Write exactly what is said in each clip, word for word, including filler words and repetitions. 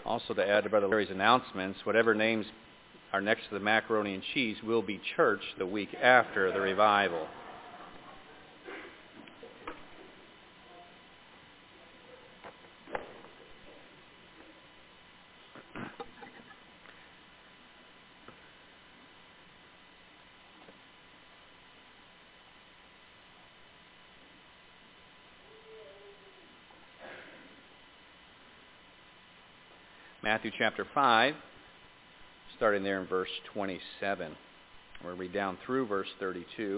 Also, to add to Brother Larry's announcements, whatever names are next to the macaroni and cheese will be church the week after the revival. Matthew chapter five, starting there in verse twenty-seven. We'll read down through verse thirty-two.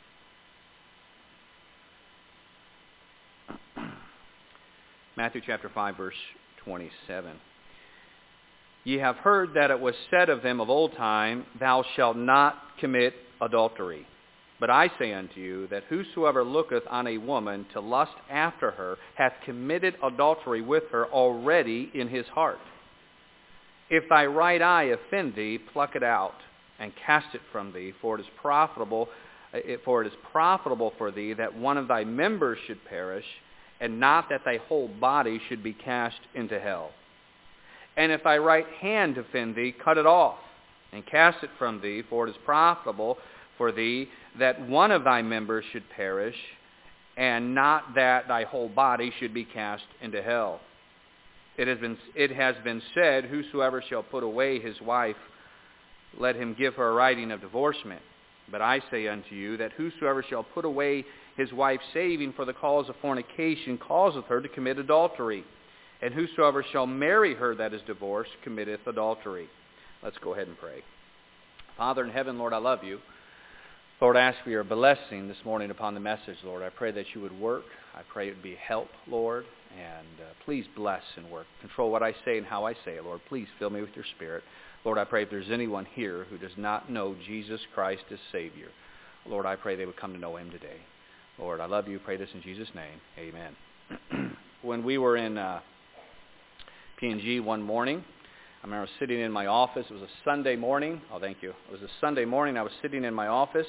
Matthew chapter five, verse twenty-seven. Ye have heard that it was said of them of old time, Thou shalt not commit adultery. But I say unto you, that whosoever looketh on a woman to lust after her hath committed adultery with her already in his heart. If thy right eye offend thee, pluck it out, and cast it from thee, for it is profitable, for it is profitable for thee that one of thy members should perish, and not that thy whole body should be cast into hell. And if thy right hand offend thee, cut it off, and cast it from thee, for it is profitable for thee that one of thy members should perish, and not that thy whole body should be cast into hell. It has been, it has been said, Whosoever shall put away his wife, let him give her a writing of divorcement. But I say unto you, that whosoever shall put away his wife saving for the cause of fornication causeth her to commit adultery. And whosoever shall marry her that is divorced committeth adultery. Let's go ahead and pray. Father in heaven, Lord, I love you. Lord, I ask for your blessing this morning upon the message, Lord. I pray that you would work. I pray it would be help, Lord. And uh, please bless and work. Control what I say and how I say it, Lord. Please fill me with your Spirit. Lord, I pray if there's anyone here who does not know Jesus Christ as Savior, Lord, I pray they would come to know him today. Lord, I love you. Pray this in Jesus' name. Amen. When we were in uh, P and G one morning, I remember sitting in my office. It was a Sunday morning. Oh, thank you. It was a Sunday morning. I was sitting in my office,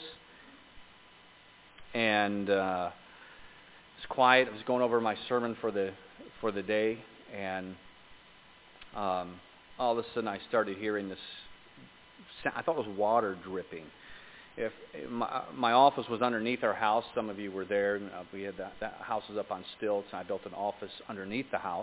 and uh, it was quiet. I was going over my sermon for the for the day, and um, all of a sudden I started hearing this. I thought it was water dripping. If my, my office was underneath our house, some of you were there. Uh, we had that, that house was up on stilts, and I built an office underneath the house.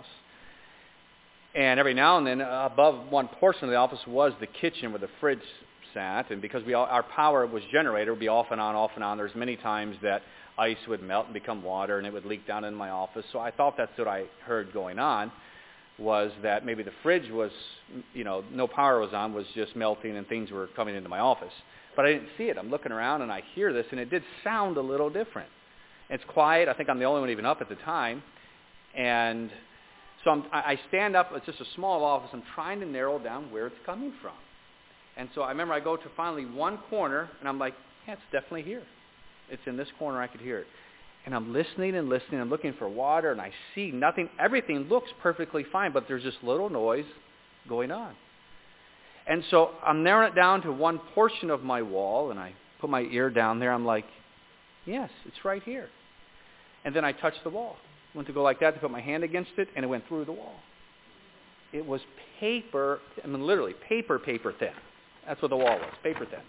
And every now and then, uh, above one portion of the office was the kitchen where the fridge sat. And because we all, our power was generated, it would be off and on, off and on. There's many times that ice would melt and become water, and it would leak down in my office. So I thought that's what I heard going on, was that maybe the fridge was, you know, no power was on, was just melting, and things were coming into my office. But I didn't see it. I'm looking around, and I hear this, and it did sound a little different. It's quiet. I think I'm the only one even up at the time. And so I'm, I stand up. It's just a small office. I'm trying to narrow down where it's coming from. And so I remember I go to finally one corner, and I'm like, yeah, it's definitely here. It's in this corner. I could hear it. And I'm listening and listening. I'm looking for water, and I see nothing. Everything looks perfectly fine, but there's this little noise going on. And so I'm narrowing it down to one portion of my wall, and I put my ear down there. I'm like, yes, it's right here. And then I touched the wall. Went to go like that to put my hand against it, and it went through the wall. It was paper, I mean literally paper, paper thin. That's what the wall was, paper thin.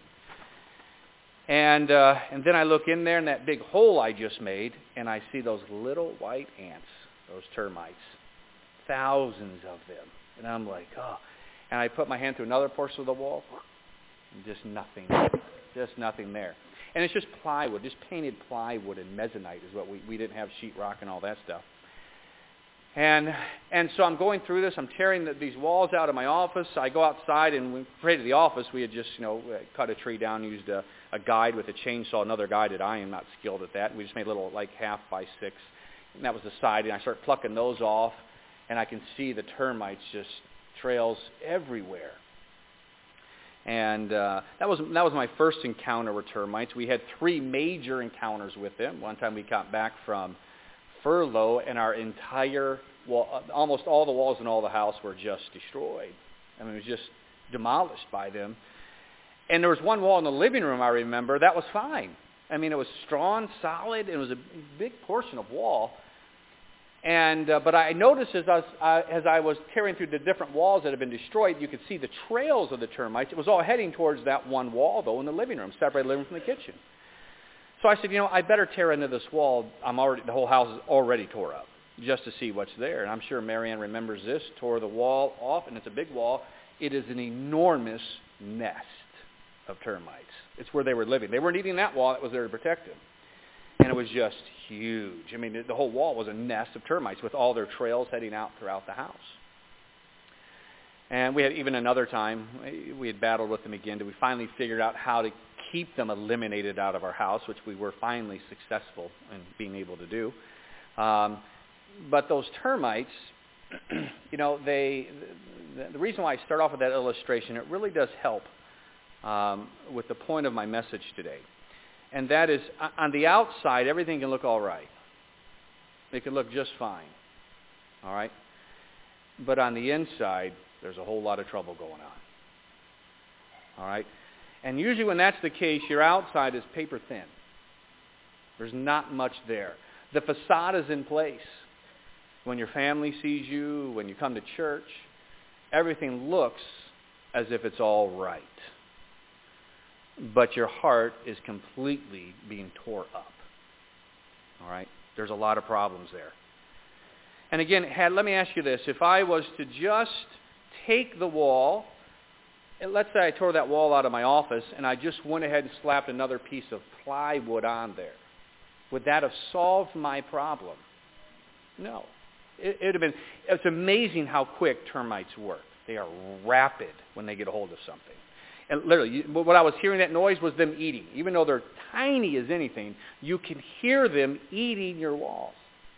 And uh, and then I look in there in that big hole I just made, and I see those little white ants, those termites, thousands of them. And I'm like, oh. And I put my hand through another portion of the wall, and just nothing, just nothing there. And it's just plywood, just painted plywood and mezzanite is what we, we didn't have sheetrock and all that stuff. And and so I'm going through this. I'm tearing the, these walls out of my office. I go outside, and when we prayed to the office, we had just, you know, cut a tree down, used a, a guide with a chainsaw, another guide that I am not skilled at that. We just made a little, like, half by six, and that was the side. And I start plucking those off, and I can see the termites just trails everywhere. And uh, that was that was my first encounter with termites. We had three major encounters with them. One time we got back from furlough, and our entire wall, almost all the walls in all the house were just destroyed. I mean, it was just demolished by them. And there was one wall in the living room, I remember, that was fine. I mean, it was strong, solid, and it was a big portion of wall. And uh, but I noticed as I, was, uh, as I was tearing through the different walls that had been destroyed, you could see the trails of the termites. It was all heading towards that one wall, though, in the living room, separated the living room from the kitchen. So I said, you know, I better tear into this wall. I'm already the whole house is already tore up, just to see what's there. And I'm sure Marianne remembers this. Tore the wall off, and it's a big wall. It is an enormous nest of termites. It's where they were living. They weren't eating that wall. It was there to protect them. And it was just huge. I mean, the whole wall was a nest of termites with all their trails heading out throughout the house. And we had even another time, we had battled with them again, till we finally figured out how to keep them eliminated out of our house, which we were finally successful in being able to do. Um, but those termites, you know, they, the, the reason why I start off with that illustration, it really does help um, with the point of my message today. And that is, on the outside, everything can look all right. It can look just fine. All right? But on the inside, there's a whole lot of trouble going on. All right? And usually when that's the case, your outside is paper thin. There's not much there. The facade is in place. When your family sees you, when you come to church, everything looks as if it's all right. But your heart is completely being tore up. All right? There's a lot of problems there. And again, had, let me ask you this. If I was to just take the wall, and let's say I tore that wall out of my office, and I just went ahead and slapped another piece of plywood on there, would that have solved my problem? No. It would have been, it's amazing how quick termites work. They are rapid when they get a hold of something. And literally, what I was hearing that noise was them eating. Even though they're tiny as anything, you can hear them eating your walls.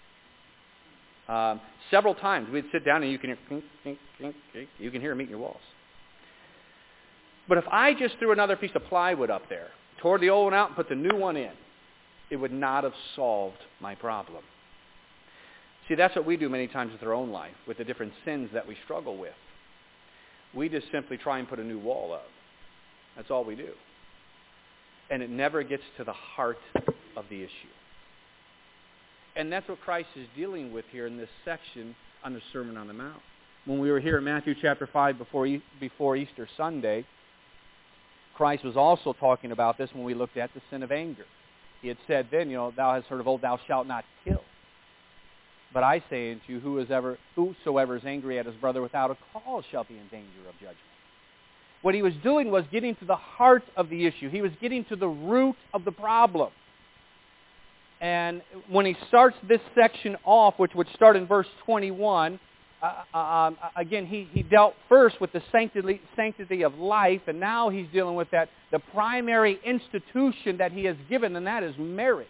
Um, several times we'd sit down and you can hear, clink, clink, clink, clink. You can hear them eating your walls. But if I just threw another piece of plywood up there, tore the old one out and put the new one in, it would not have solved my problem. See, that's what we do many times with our own life, with the different sins that we struggle with. We just simply try and put a new wall up. That's all we do. And it never gets to the heart of the issue. And that's what Christ is dealing with here in this section on the Sermon on the Mount. When we were here in Matthew chapter five before, before Easter Sunday, Christ was also talking about this when we looked at the sin of anger. He had said then, you know, thou hast heard of old, thou shalt not kill. But I say unto you, who is ever, whosoever is angry at his brother without a cause shall be in danger of judgment. What he was doing was getting to the heart of the issue. He was getting to the root of the problem. And when he starts this section off, which would start in verse twenty-one, uh, um, again, he, he dealt first with the sanctity, sanctity of life, and now he's dealing with that, the primary institution that he has given, and that is marriage.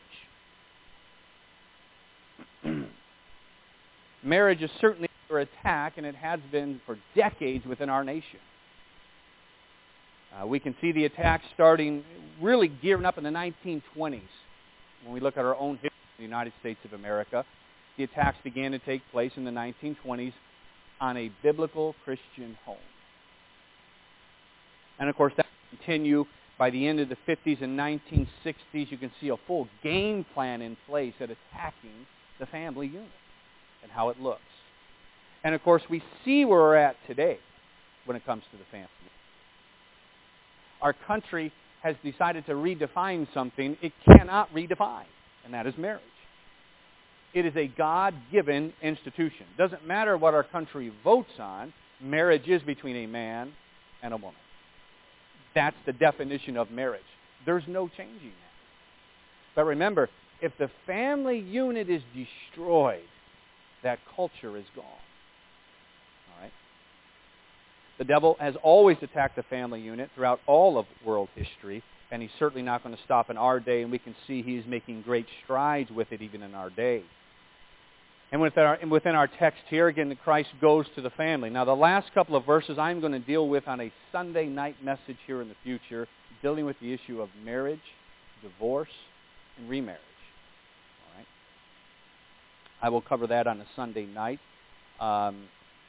Marriage is certainly under attack, and it has been for decades within our nation. Uh, we can see the attack starting, really gearing up in the nineteen twenties. When we look at our own history in the United States of America, the attacks began to take place in the nineteen twenties on a biblical Christian home. And of course, that will continue by the end of the fifties and nineteen sixties. You can see a full game plan in place at attacking the family unit and how it looks. And of course, we see where we're at today when it comes to the family. Our country has decided to redefine something it cannot redefine, and that is marriage. It is a God-given institution. It doesn't matter what our country votes on, marriage is between a man and a woman. That's the definition of marriage. There's no changing that. But remember, if the family unit is destroyed, that culture is gone. All right? The devil has always attacked the family unit throughout all of world history, and he's certainly not going to stop in our day, and we can see he's making great strides with it even in our day. And within our, and within our text here, again, Christ goes to the family. Now, the last couple of verses I'm going to deal with on a Sunday night message here in the future, dealing with the issue of marriage, divorce, and remarriage. All right? I will cover that on a Sunday night. Um,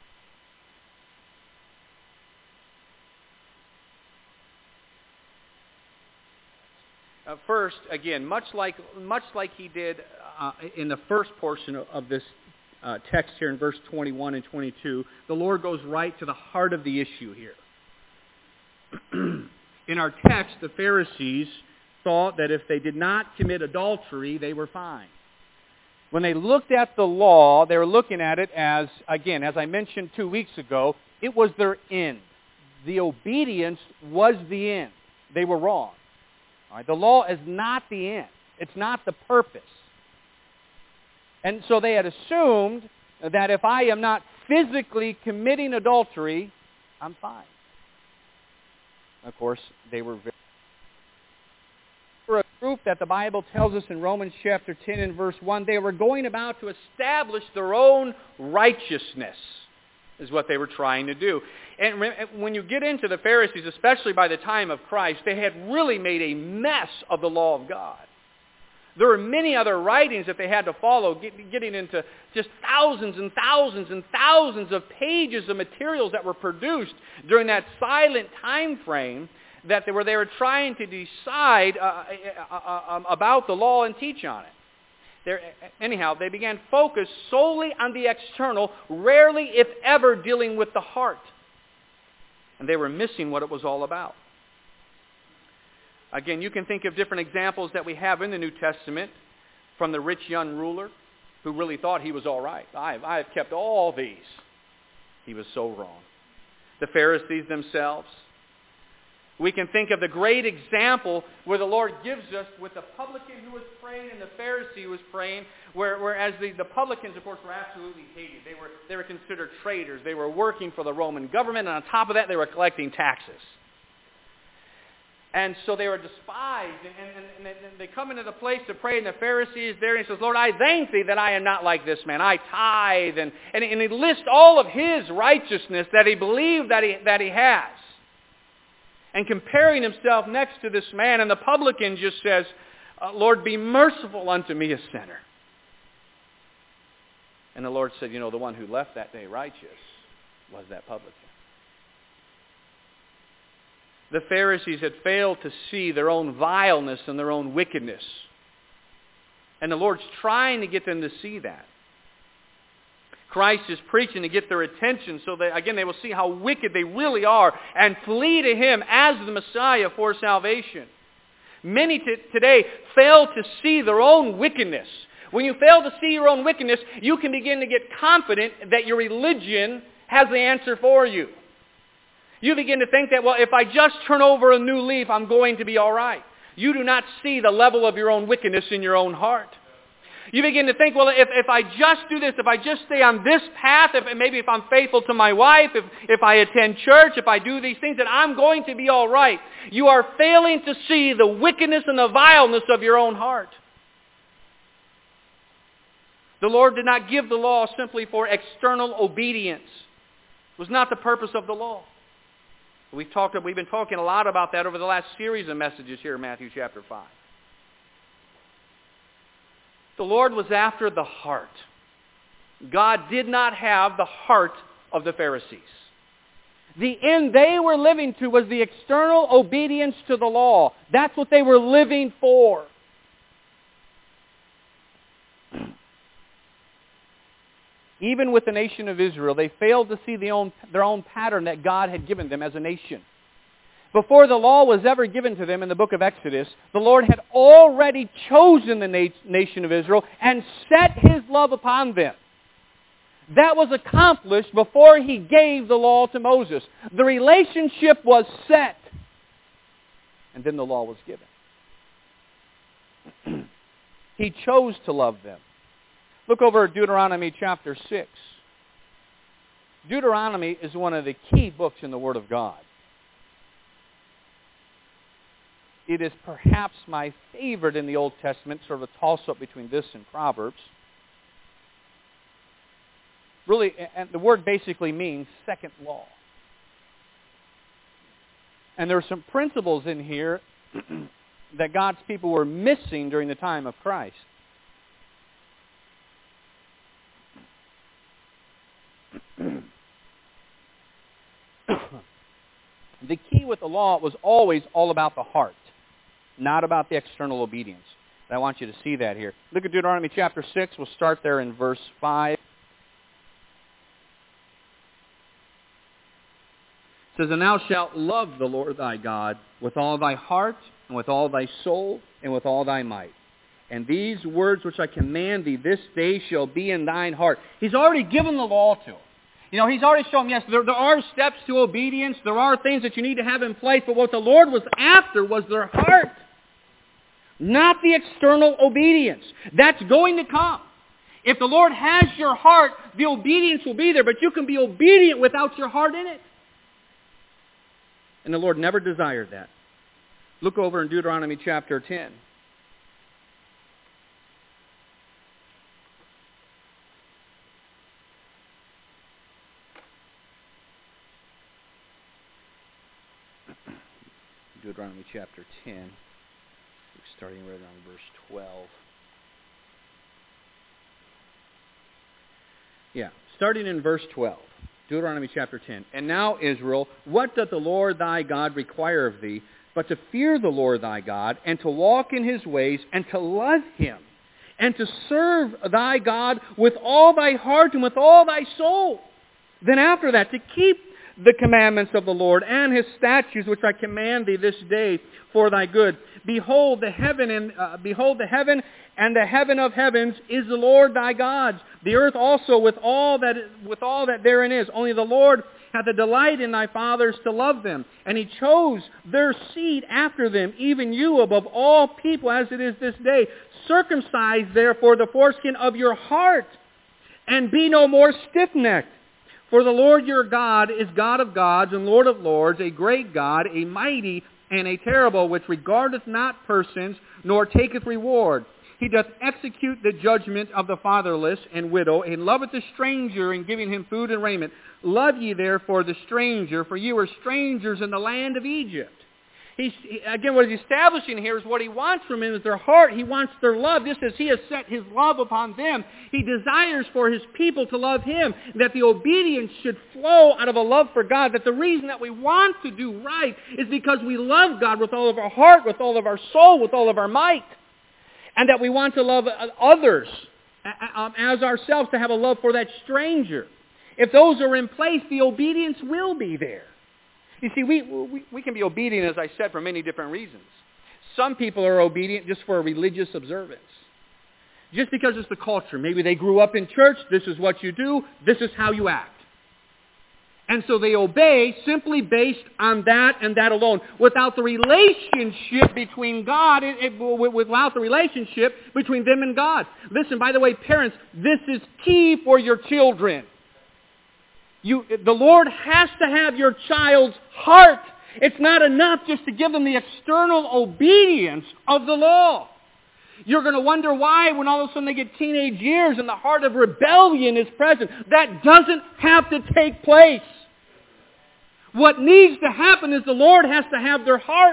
Uh, first, again, much like much like he did uh, in the first portion of, of this uh, text here in verse twenty-one and twenty-two, the Lord goes right to the heart of the issue here. In our text, the Pharisees thought that if they did not commit adultery, they were fine. When they looked at the law, they were looking at it as, again, as I mentioned two weeks ago, it was their end. The obedience was the end. They were wrong. All right? The law is not the end. It's not the purpose. And so they had assumed that if I am not physically committing adultery, I'm fine. Of course, they were very... For a group that the Bible tells us in Romans chapter ten and verse one, they were going about to establish their own righteousness, is what they were trying to do. And when you get into the Pharisees, especially by the time of Christ, they had really made a mess of the law of God. There were many other writings that they had to follow, get, getting into just thousands and thousands and thousands of pages of materials that were produced during that silent time frame that they were, they were trying to decide uh, uh, uh, about the law and teach on it. There, anyhow, they began focus solely on the external, rarely, if ever, dealing with the heart. And they were missing what it was all about. Again, you can think of different examples that we have in the New Testament from the rich young ruler who really thought he was all right. I have, I have kept all these. He was so wrong. The Pharisees themselves. We can think of the great example where the Lord gives us with the publican who was praying and the Pharisee who was praying, where, whereas the, the publicans, of course, were absolutely hated. They were, they were considered traitors. They were working for the Roman government, and on top of that, they were collecting taxes. And so they were despised, and, and, and they come into the place to pray, and the Pharisee is there, and he says, Lord, I thank thee that I am not like this man. I tithe, and, and, and he lists all of his righteousness that he believed that he, that he has. And comparing himself next to this man, and the publican just says, uh, Lord, be merciful unto me, a sinner. And the Lord said, you know, the one who left that day righteous was that publican. The Pharisees had failed to see their own vileness and their own wickedness. And the Lord's trying to get them to see that. Christ is preaching to get their attention so that, again, they will see how wicked they really are and flee to Him as the Messiah for salvation. Many t- today fail to see their own wickedness. When you fail to see your own wickedness, you can begin to get confident that your religion has the answer for you. You begin to think that, well, if I just turn over a new leaf, I'm going to be all right. You do not see the level of your own wickedness in your own heart. You begin to think, well, if, if I just do this, if I just stay on this path, if maybe if I'm faithful to my wife, if, if I attend church, if I do these things, then I'm going to be all right. You are failing to see the wickedness and the vileness of your own heart. The Lord did not give the law simply for external obedience. It was not the purpose of the law. We've talked. We've been talking a lot about that over the last series of messages here in Matthew chapter five. The Lord was after the heart. God did not have the heart of the Pharisees. The end they were living to was the external obedience to the law. That's what they were living for. Even with the nation of Israel, they failed to see the own, their own pattern that God had given them as a nation. Before the law was ever given to them in the book of Exodus, the Lord had already chosen the na- nation of Israel and set His love upon them. That was accomplished before He gave the law to Moses. The relationship was set, and then the law was given. He chose to love them. Look over at Deuteronomy chapter six. Deuteronomy is one of the key books in the Word of God. It is perhaps my favorite in the Old Testament, sort of a toss-up between this and Proverbs. Really, and the word basically means second law. And there are some principles in here that God's people were missing during the time of Christ. The key with the law was always all about the heart, not about the external obedience. And I want you to see that here. Look at Deuteronomy chapter six. We'll start there in verse five. It says, "And thou shalt love the Lord thy God with all thy heart, and with all thy soul, and with all thy might. And these words which I command thee this day shall be in thine heart." He's already given the law to them. You know, He's already shown, yes, there, there are steps to obedience. There are things that you need to have in place. But what the Lord was after was their heart. Not the external obedience. That's going to come. If the Lord has your heart, the obedience will be there. But you can be obedient without your heart in it. And the Lord never desired that. Look over in Deuteronomy chapter ten. Deuteronomy chapter ten, starting right around verse twelve. Yeah, starting in verse twelve. Deuteronomy chapter ten. "And now, Israel, what doth the Lord thy God require of thee, but to fear the Lord thy God, and to walk in His ways, and to love Him, and to serve thy God with all thy heart and with all thy soul." Then after that, to keep the commandments of the Lord and His statutes which I command thee this day for thy good. Behold the heaven and uh, behold the heaven and the heaven of heavens is the Lord thy God. The earth also with all that with all that therein is. Only the Lord hath a delight in thy fathers to love them, and He chose their seed after them, even you above all people as it is this day. Circumcise therefore the foreskin of your heart, and be no more stiff-necked. For the Lord your God is God of gods and Lord of lords, a great God, a mighty and a terrible, which regardeth not persons, nor taketh reward. He doth execute the judgment of the fatherless and widow, and loveth the stranger in giving him food and raiment. Love ye therefore the stranger, for you are strangers in the land of Egypt. He's, again, what he's establishing here is what He wants from them is their heart. He wants their love. Just as He has set His love upon them, He desires for His people to love Him, that the obedience should flow out of a love for God, that the reason that we want to do right is because we love God with all of our heart, with all of our soul, with all of our might, and that we want to love others as ourselves, to have a love for that stranger. If those are in place, the obedience will be there. You see, we, we we can be obedient, as I said, for many different reasons. Some people are obedient just for a religious observance. Just because it's the culture. Maybe they grew up in church, this is what you do, this is how you act. And so they obey simply based on that and that alone, without the relationship between God, it, it, without the relationship between them and God. Listen, by the way, parents, this is key for your children. You, the Lord has to have your child's heart. It's not enough just to give them the external obedience of the law. You're going to wonder why when all of a sudden they get teenage years and the heart of rebellion is present. That doesn't have to take place. What needs to happen is the Lord has to have their heart.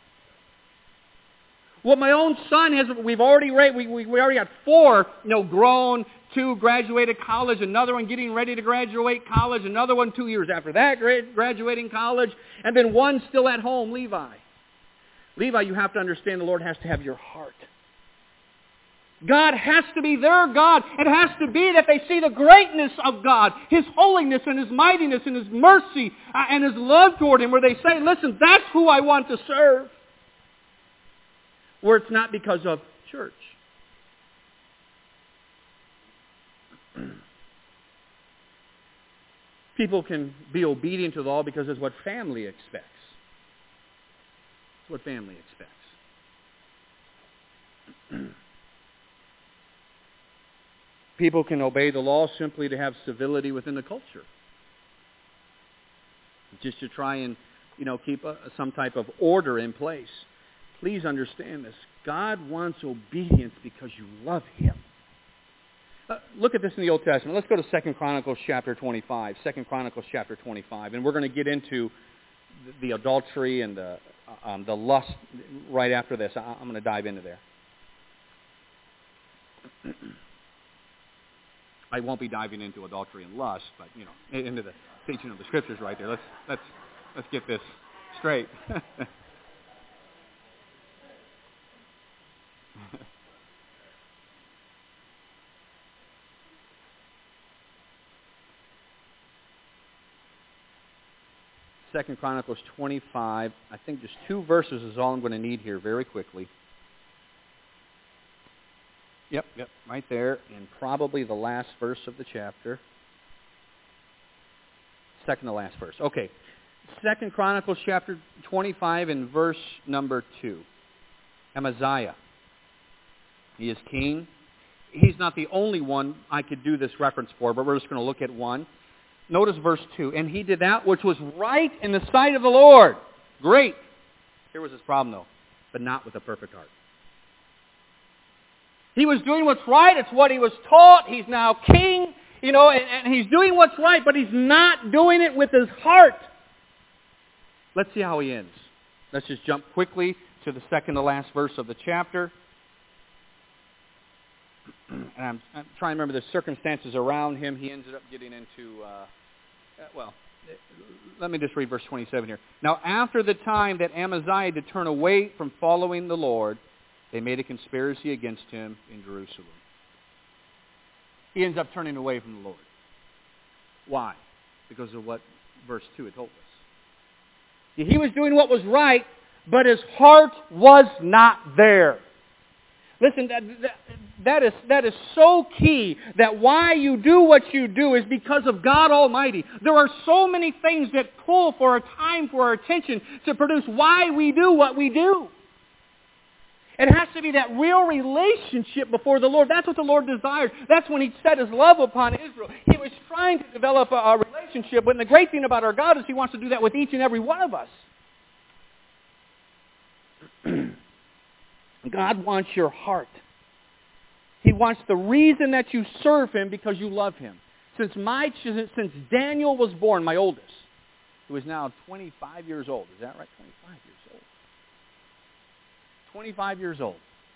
What my own son has, we've already we, we, we already got four, you know, grown. Two graduated college, another one getting ready to graduate college, another one two years after that graduating college, and then one still at home, Levi. Levi, you have to understand the Lord has to have your heart. God has to be their God. It has to be that they see the greatness of God, His holiness and His mightiness and His mercy uh, and His love toward Him, where they say, listen, that's who I want to serve. Where it's not because of church. People can be obedient to the law because it's what family expects. It's what family expects. People can obey the law simply to have civility within the culture. Just to try and, you know, keep a, some type of order in place. Please understand this. God wants obedience because you love Him. Uh, look at this in the Old Testament. Let's go to Second Chronicles chapter twenty-five. Second Chronicles chapter twenty-five. And we're going to get into the, the adultery and the, um, the lust right after this. I, I'm going to dive into there. I won't be diving into adultery and lust, but, you know, into the teaching of the Scriptures right there. Let's, let's, let's get this straight. Second Chronicles twenty-five. I think just two verses is all I'm going to need here very quickly. Yep, yep, right there, and probably the last verse of the chapter. Second to last verse. Okay. Second Chronicles chapter twenty-five and verse number two. Amaziah. He is king. He's not the only one I could do this reference for, but we're just going to look at one. Notice verse two. And he did that which was right in the sight of the Lord. Great. Here was his problem, though. But not with a perfect heart. He was doing what's right. It's what he was taught. He's now king. You know, and, and he's doing what's right, but he's not doing it with his heart. Let's see how he ends. Let's just jump quickly to the second to last verse of the chapter. And I'm, I'm trying to remember the circumstances around him. He ended up getting into, uh, well, let me just read verse twenty-seven here. Now, after the time that Amaziah did turn away from following the Lord, they made a conspiracy against him in Jerusalem. He ends up turning away from the Lord. Why? Because of what verse two had told us. He was doing what was right, but his heart was not there. Listen, that, that, that, is, that is so key, that why you do what you do is because of God Almighty. There are so many things that pull for our time, for our attention, to produce why we do what we do. It has to be that real relationship before the Lord. That's what the Lord desired. That's when He set His love upon Israel. He was trying to develop a, a relationship, but the great thing about our God is He wants to do that with each and every one of us. God wants your heart. He wants the reason that you serve Him because you love Him. Since my since Daniel was born, my oldest, who is now twenty-five years old. Is that right? twenty-five years old. twenty-five years old.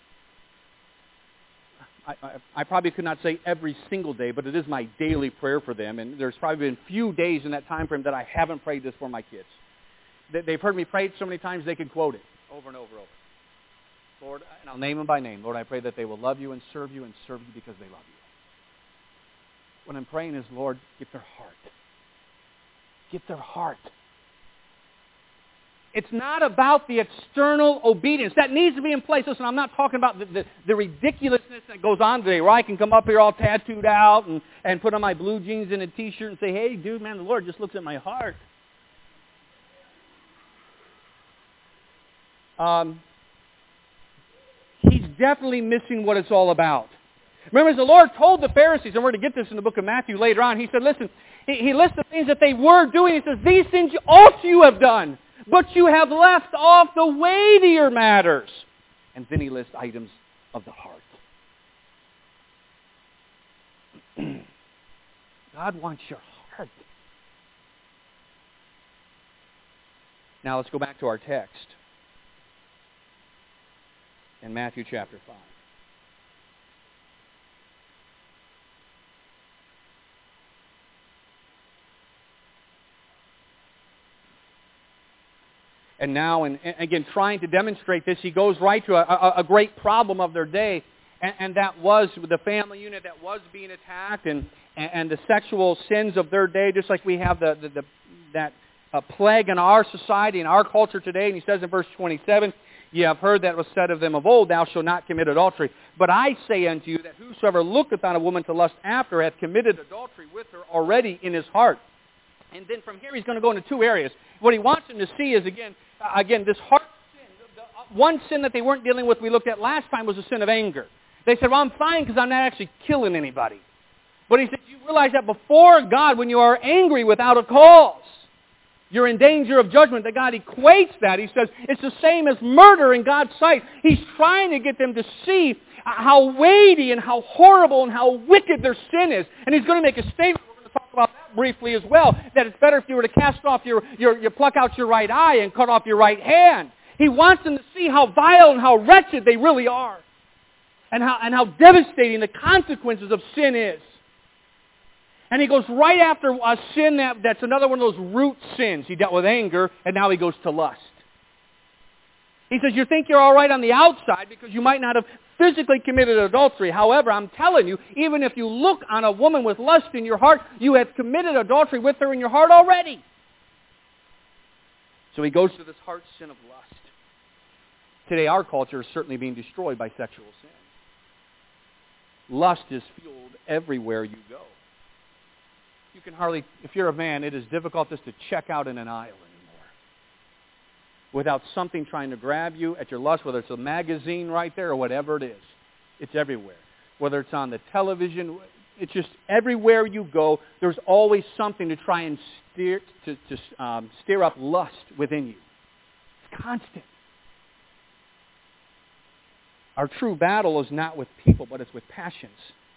I, I, I probably could not say every single day, but it is my daily prayer for them. And there's probably been few days in that time frame that I haven't prayed this for my kids. They, they've heard me pray it so many times they can quote it over and over and over. Lord, and I'll name them by name. Lord, I pray that they will love you and serve you and serve you because they love you. What I'm praying is, Lord, get their heart. Get their heart. It's not about the external obedience. That needs to be in place. Listen, I'm not talking about the, the, the ridiculousness that goes on today, where I can come up here all tattooed out and, and put on my blue jeans and a T-shirt and say, hey, dude, man, the Lord just looks at my heart. Um, he's definitely missing what it's all about. Remember, as the Lord told the Pharisees, and we're going to get this in the book of Matthew later on, He said, listen, He, he lists the things that they were doing. He says, these things also you have done, but you have left off the weightier matters. And then He lists items of the heart. God wants your heart. Now let's go back to our text in Matthew chapter five. And now, and, and again, trying to demonstrate this, he goes right to a, a, a great problem of their day, and, and that was the family unit that was being attacked, and, and, and the sexual sins of their day, just like we have the, the, the that uh, plague in our society, in our culture today. And he says in verse twenty-seven, ye have heard that it was said of them of old, thou shalt not commit adultery. But I say unto you that whosoever looketh on a woman to lust after hath committed adultery with her already in his heart. And then from here he's going to go into two areas. What he wants them to see is, again, uh, again this heart sin. The, the, uh, one sin that they weren't dealing with, we looked at last time, was the sin of anger. They said, well, I'm fine because I'm not actually killing anybody. But he said, you realize that before God, when you are angry without a cause, you're in danger of judgment. That God equates that. He says it's the same as murder in God's sight. He's trying to get them to see how weighty and how horrible and how wicked their sin is. And he's going to make a statement. We're going to talk about that briefly as well. That it's better if you were to cast off your, your, you pluck out your right eye and cut off your right hand. He wants them to see how vile and how wretched they really are. And how, and how devastating the consequences of sin is. And he goes right after a sin that, that's another one of those root sins. He dealt with anger, and now he goes to lust. He says, you think you're all right on the outside because you might not have physically committed adultery. However, I'm telling you, even if you look on a woman with lust in your heart, you have committed adultery with her in your heart already. So he goes to this heart sin of lust. Today our culture is certainly being destroyed by sexual sin. Lust is fueled everywhere you go. You can hardly, if you're a man, it is difficult just to check out in an aisle anymore without something trying to grab you at your lust, whether it's a magazine right there or whatever it is. It's everywhere. Whether it's on the television, it's just everywhere you go, there's always something to try and steer, to, to um, stir up lust within you. It's constant. Our true battle is not with people, but it's with passions.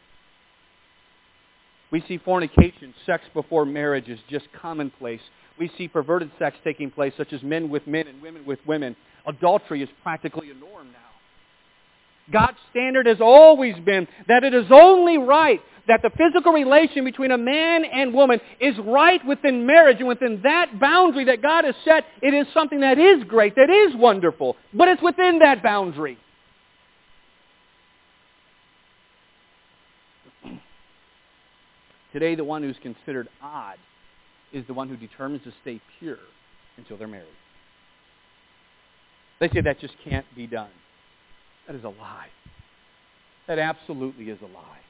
We see fornication, sex before marriage, is just commonplace. We see perverted sex taking place, such as men with men and women with women. Adultery is practically a norm now. God's standard has always been that it is only right that the physical relation between a man and woman is right within marriage, and within that boundary that God has set, it is something that is great, that is wonderful, but it's within that boundary. Today, the one who's considered odd is the one who determines to stay pure until they're married. They say that just can't be done. That is a lie. That absolutely is a lie.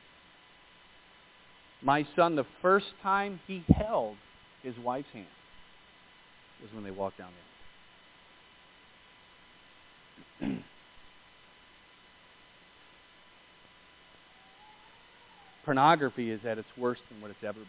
My son, the first time he held his wife's hand was when they walked down the aisle. Pornography is at its worst than what it's ever been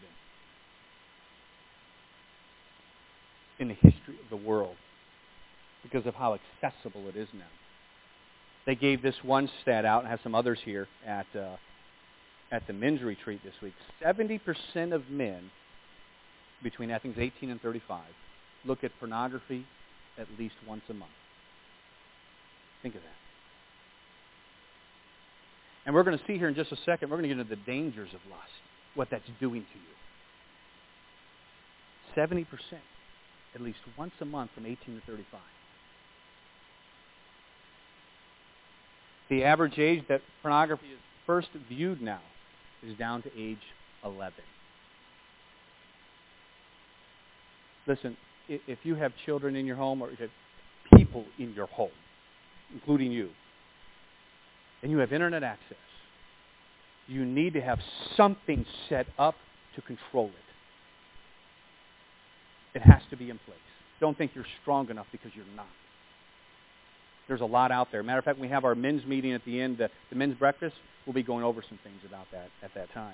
in the history of the world because of how accessible it is now. They gave this one stat out, and have some others here at uh, at the men's retreat this week. seventy percent of men between, I think, eighteen and thirty-five look at pornography at least once a month. Think of that. And we're going to see here in just a second, we're going to get into the dangers of lust, what that's doing to you. seventy percent, at least once a month from eighteen to thirty-five. The average age that pornography is first viewed now is down to age eleven. Listen, if you have children in your home or if you have people in your home, including you, and you have internet access, you need to have something set up to control it. It has to be in place. Don't think you're strong enough because you're not. There's a lot out there. Matter of fact, when we have our men's meeting at the end, the, the men's breakfast, we'll be going over some things about that at that time.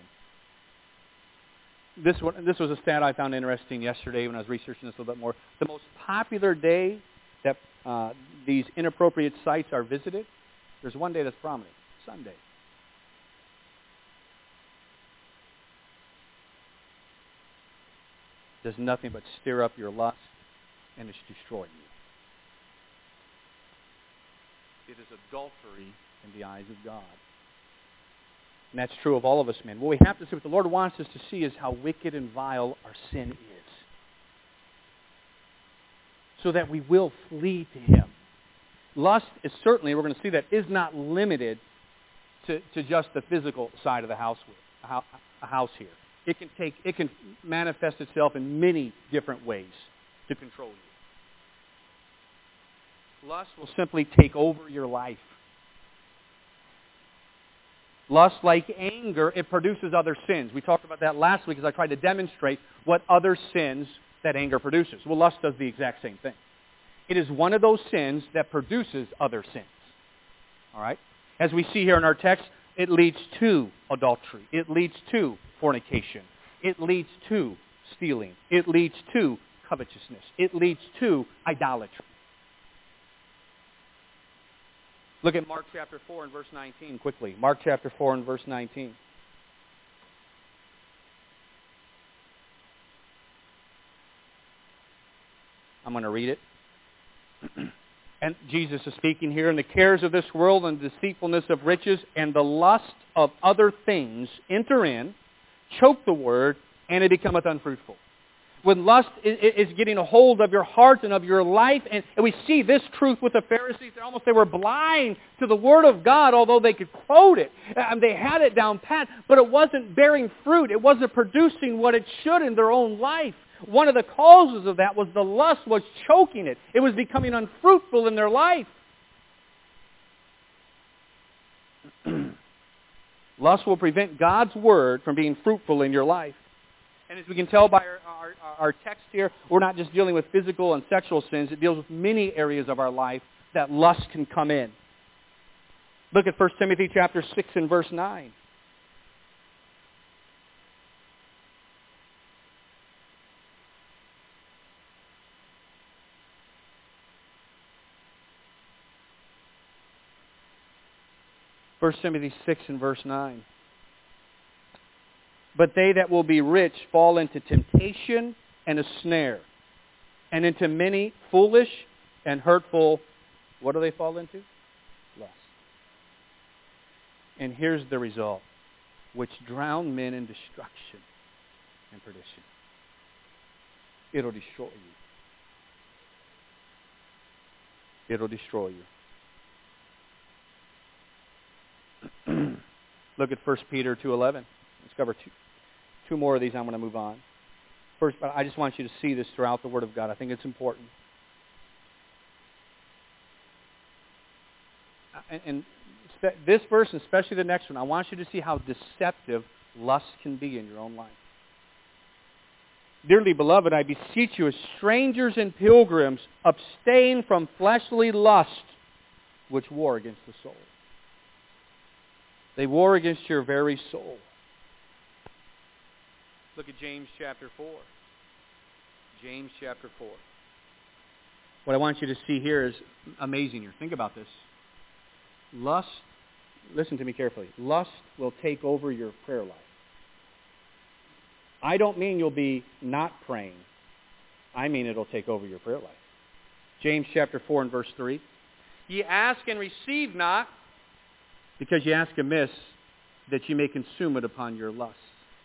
This one, this was a stat I found interesting yesterday when I was researching this a little bit more. The most popular day that uh, these inappropriate sites are visited, there's one day that's prominent, Sunday. Does nothing but stir up your lust, and it's destroying you. It is adultery in the eyes of God. And that's true of all of us men. What we have to see, what the Lord wants us to see is how wicked and vile our sin is. So that we will flee to Him. Lust is certainly, we're going to see that, is not limited to, to just the physical side of the house, a house here. It can take, it can manifest itself in many different ways to control you. Lust will simply take over your life. Lust, like anger, it produces other sins. We talked about that last week as I tried to demonstrate what other sins that anger produces. Well, lust does the exact same thing. It is one of those sins that produces other sins. All right? As we see here in our text, it leads to adultery. It leads to fornication. It leads to stealing. It leads to covetousness. It leads to idolatry. Look at Mark chapter four and verse nineteen quickly. Mark chapter four and verse nineteen. I'm going to read it. And Jesus is speaking here, "And the cares of this world and the deceitfulness of riches and the lust of other things enter in, choke the word, and it becometh unfruitful." When lust is getting a hold of your heart and of your life, and we see this truth with the Pharisees, they almost they were blind to the Word of God, although they could quote it. And they had it down pat, but it wasn't bearing fruit. It wasn't producing what it should in their own life. One of the causes of that was the lust was choking it. It was becoming unfruitful in their life. Lust will prevent God's Word from being fruitful in your life. And as we can tell by our, our, our text here, we're not just dealing with physical and sexual sins. It deals with many areas of our life that lust can come in. Look at First Timothy chapter six and verse nine. First Timothy six and verse nine. But they that will be rich fall into temptation and a snare, and into many foolish and hurtful, what do they fall into? Lust. And here's the result, which drown men in destruction and perdition. It'll destroy you. It'll destroy you. Look at First Peter two eleven. Let's cover two, two more of these. I'm going to move on. First, I just want you to see this throughout the Word of God. I think it's important. And, and this verse, and especially the next one, I want you to see how deceptive lust can be in your own life. Dearly beloved, I beseech you, as strangers and pilgrims, abstain from fleshly lust, which war against the soul. They war against your very soul. Look at James chapter four. James chapter four. What I want you to see here is amazing here. Think about this. Lust, listen to me carefully. Lust will take over your prayer life. I don't mean you'll be not praying. I mean it'll take over your prayer life. James chapter four and verse three. Ye ask and receive not, because ye ask amiss, that ye may consume it upon your lusts.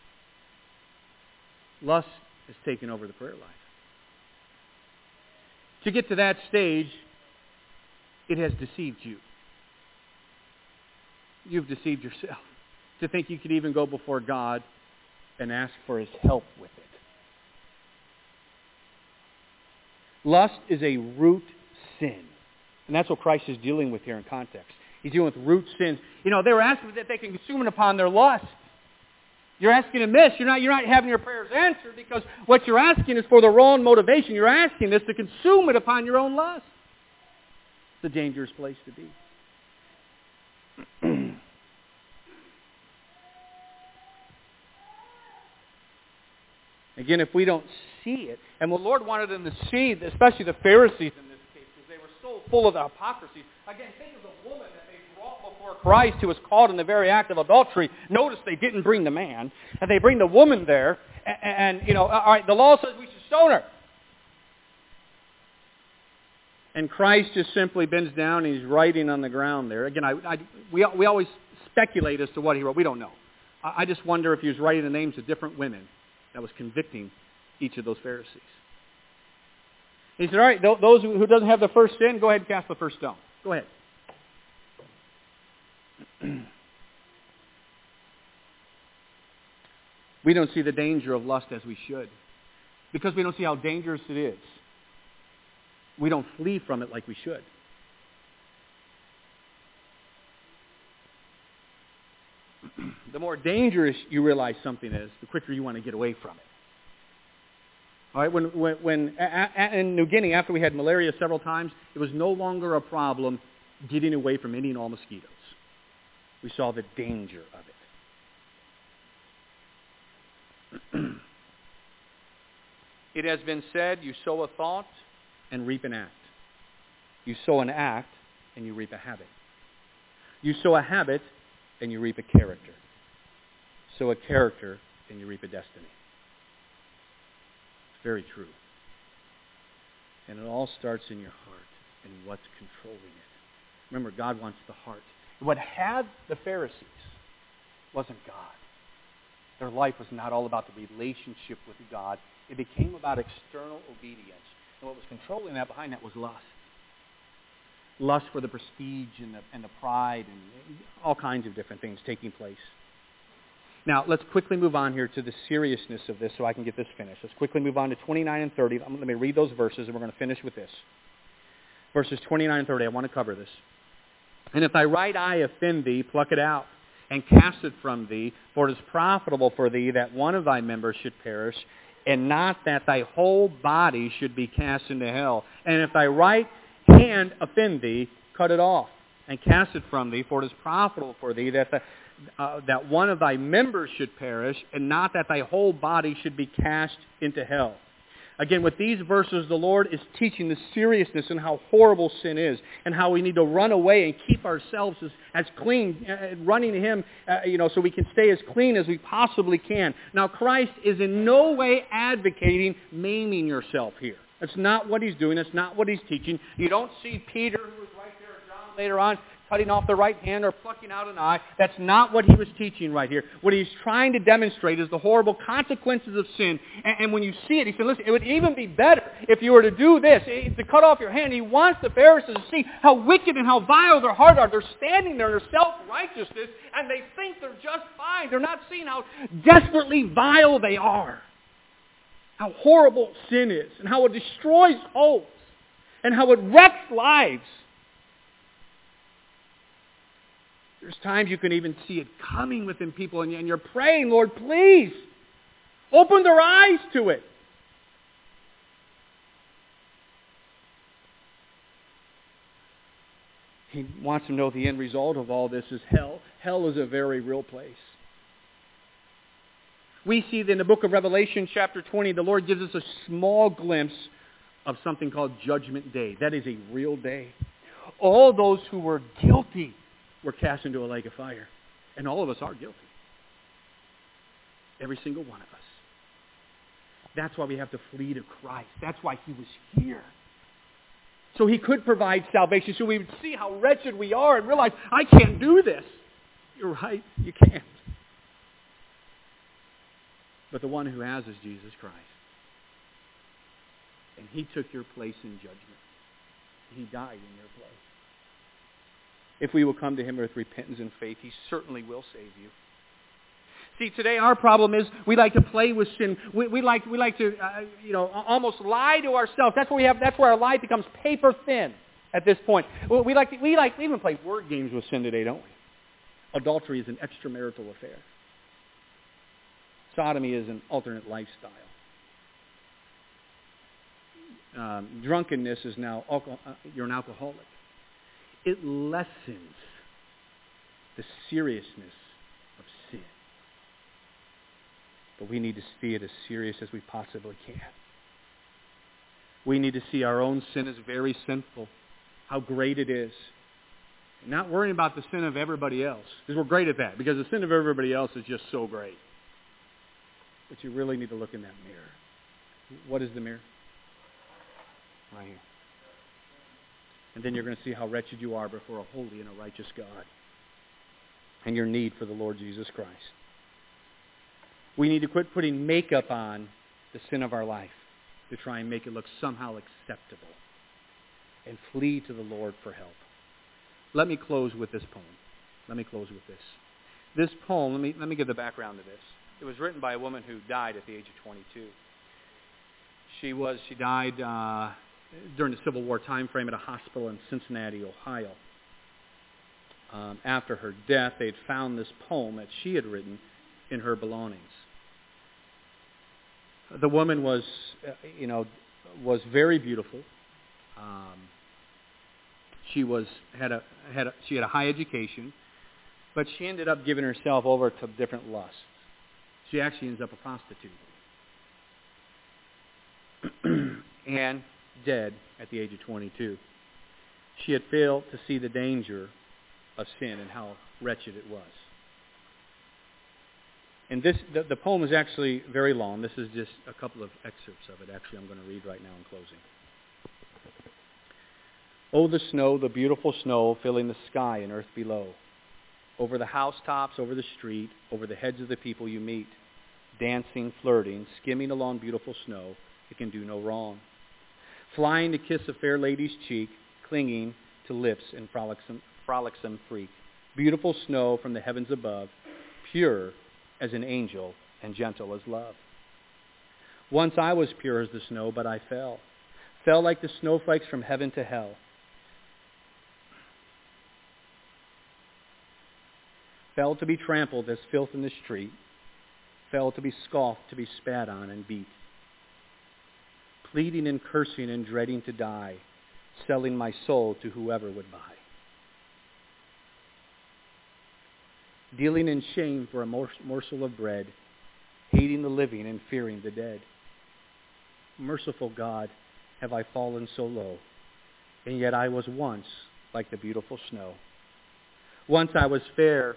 Lust has taken over the prayer life. To get to that stage, it has deceived you. You've deceived yourself to think you could even go before God and ask for His help with it. Lust is a root sin. And that's what Christ is dealing with here in context. He's dealing with root sins. You know, they were asking that they can consume it upon their lust. You're asking amiss. You're not, you're not having your prayers answered because what you're asking is for the wrong motivation. You're asking this to consume it upon your own lust. It's a dangerous place to be. Again, if we don't see it, and the Lord wanted them to see, especially the Pharisees in this case, because they were so full of the hypocrisy. Again, think of the woman that they brought before Christ who was caught in the very act of adultery. Notice they didn't bring the man, and they bring the woman there, and, and you know, all right, the law says we should stone her. And Christ just simply bends down and he's writing on the ground there. Again, I, I, we, we always speculate as to what he wrote. We don't know. I, I just wonder if he was writing the names of different women that was convicting each of those Pharisees. He said, all right, th- those who, who doesn't have the first sin, go ahead and cast the first stone. Go ahead. We don't see the danger of lust as we should because we don't see how dangerous it is. We don't flee from it like we should. The more dangerous you realize something is, the quicker you want to get away from it. All right, when, when, when a, a, in New Guinea, after we had malaria several times, it was no longer a problem getting away from any and all mosquitoes. We saw the danger of it. It has been said, you sow a thought and reap an act. You sow an act and you reap a habit. You sow a habit and you reap a character. Sow a character and you reap a destiny. It's very true. And it all starts in your heart and what's controlling it. Remember, God wants the heart. What had the Pharisees wasn't God. Their life was not all about the relationship with God. It became about external obedience. And what was controlling that behind that was lust. Lust for the prestige and the, and the pride and all kinds of different things taking place. Now, let's quickly move on here to the seriousness of this so I can get this finished. Let's quickly move on to twenty-nine and thirty. Let me read those verses, and we're going to finish with this. Verses twenty-nine and thirty, I want to cover this. And if thy right eye offend thee, pluck it out, and cast it from thee, for it is profitable for thee that one of thy members should perish, and not that thy whole body should be cast into hell. And if thy right hand offend thee, cut it off, and cast it from thee, for it is profitable for thee that the Uh, that one of thy members should perish, and not that thy whole body should be cast into hell. Again, with these verses, the Lord is teaching the seriousness and how horrible sin is, and how we need to run away and keep ourselves as, as clean, uh, running to Him, uh, you know, so we can stay as clean as we possibly can. Now, Christ is in no way advocating maiming yourself here. That's not what He's doing. That's not what He's teaching. You don't see Peter, who was right there, John later on, cutting off the right hand or plucking out an eye. That's not what he was teaching right here. What he's trying to demonstrate is the horrible consequences of sin. And, and when you see it, he said, listen, it would even be better if you were to do this, to cut off your hand. He wants the Pharisees to see how wicked and how vile their heart are. They're standing there in their self-righteousness, and they think they're just fine. They're not seeing how desperately vile they are, how horrible sin is, and how it destroys hopes, and how it wrecks lives. There's times you can even see it coming within people, and you're praying, Lord, please, open their eyes to it. He wants them to know the end result of all this is hell. Hell is a very real place. We see in the book of Revelation, chapter twenty, the Lord gives us a small glimpse of something called Judgment Day. That is a real day. All those who were guilty were cast into a lake of fire. And all of us are guilty. Every single one of us. That's why we have to flee to Christ. That's why He was here. So He could provide salvation, so we would see how wretched we are and realize, I can't do this. You're right, you can't. But the one who has is Jesus Christ. And He took your place in judgment. He died in your place. If we will come to Him with repentance and faith, He certainly will save you. See, today our problem is we like to play with sin. We, we like we like to, uh, you know, almost lie to ourselves. That's where we have. That's where our life becomes paper thin at this point. We like to, we like we even play word games with sin today, don't we? Adultery is an extramarital affair. Sodomy is an alternate lifestyle. Um, drunkenness is now alcohol, uh, you're an alcoholic. It lessens the seriousness of sin. But we need to see it as serious as we possibly can. We need to see our own sin as very sinful, how great it is. Not worrying about the sin of everybody else, because we're great at that, because the sin of everybody else is just so great. But you really need to look in that mirror. What is the mirror? Right here. And then you're going to see how wretched you are before a holy and a righteous God. And your need for the Lord Jesus Christ. We need to quit putting makeup on the sin of our life to try and make it look somehow acceptable. And flee to the Lord for help. Let me close with this poem. Let me close with this. This poem, let me, let me give the background to this. It was written by a woman who died at the age of twenty-two. She was, she died uh, during the Civil War time frame at a hospital in Cincinnati, Ohio. Um, after her death, they had found this poem that she had written in her belongings. The woman was, uh, you know, was very beautiful. Um, she was had a had a, she had a high education, but she ended up giving herself over to different lusts. She actually ends up a prostitute. And dead at the age of twenty-two. She had failed to see the danger of sin and how wretched it was. And this, the, the poem is actually very long. This is just a couple of excerpts of it. Actually, I'm going to read right now in closing. Oh, the snow, the beautiful snow, filling the sky and earth below. Over the housetops, over the street, over the heads of the people you meet. Dancing, flirting, skimming along beautiful snow, it can do no wrong. Flying to kiss a fair lady's cheek, clinging to lips in frolicsome, frolicsome freak. Beautiful snow from the heavens above, pure as an angel and gentle as love. Once I was pure as the snow, but I fell. Fell like the snowflakes from heaven to hell. Fell to be trampled as filth in the street. Fell to be scoffed, to be spat on and beat. Pleading and cursing and dreading to die, selling my soul to whoever would buy. Dealing in shame for a morsel of bread, hating the living and fearing the dead. Merciful God, have I fallen so low, and yet I was once like the beautiful snow. Once I was fair,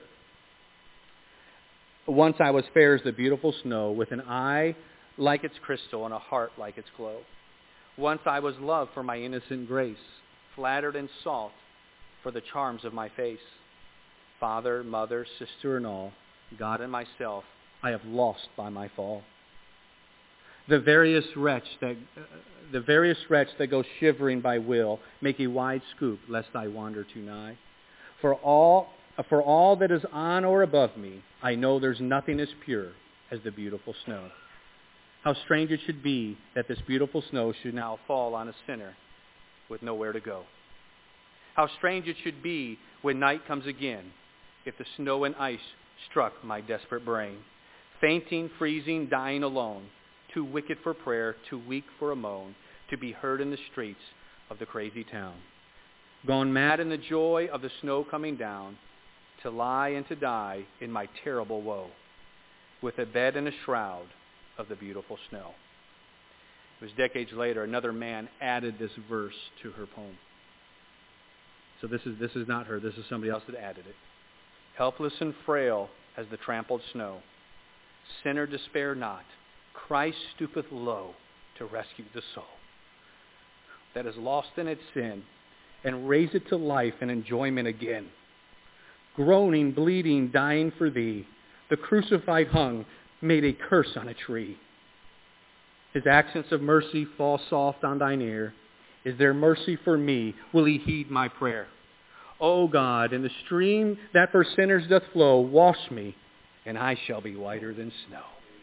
once I was fair as the beautiful snow, with an eye like its crystal and a heart like its glow. Once I was loved for my innocent grace, flattered and sought for the charms of my face. Father, mother, sister, and all, God and myself, I have lost by my fall. The veriest wretch that uh, the veriest wretch that goes shivering by will, make a wide scoop lest I wander too nigh. For all for all that is on or above me, I know there's nothing as pure as the beautiful snow. How strange it should be that this beautiful snow should now fall on a sinner with nowhere to go. How strange it should be when night comes again, if the snow and ice struck my desperate brain. Fainting, freezing, dying alone, too wicked for prayer, too weak for a moan, to be heard in the streets of the crazy town. Gone mad in the joy of the snow coming down, to lie and to die in my terrible woe, with a bed and a shroud of the beautiful snow. It was decades later, another man added this verse to her poem. So this is this is not her, this is somebody else that added it. Helpless and frail as the trampled snow, sinner despair not, Christ stoopeth low to rescue the soul that is lost in its sin and raise it to life and enjoyment again. Groaning, bleeding, dying for thee, the crucified hung, made a curse on a tree. His accents of mercy fall soft on thine ear. Is there mercy for me? Will he heed my prayer? O God, in the stream that for sinners doth flow, wash me, and I shall be whiter than snow.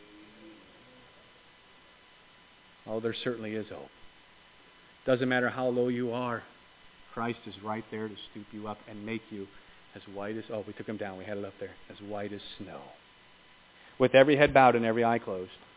Oh, there certainly is hope. Doesn't matter how low you are, Christ is right there to stoop you up and make you as white as, oh, we took him down, we had it up there, as white as snow. With every head bowed and every eye closed.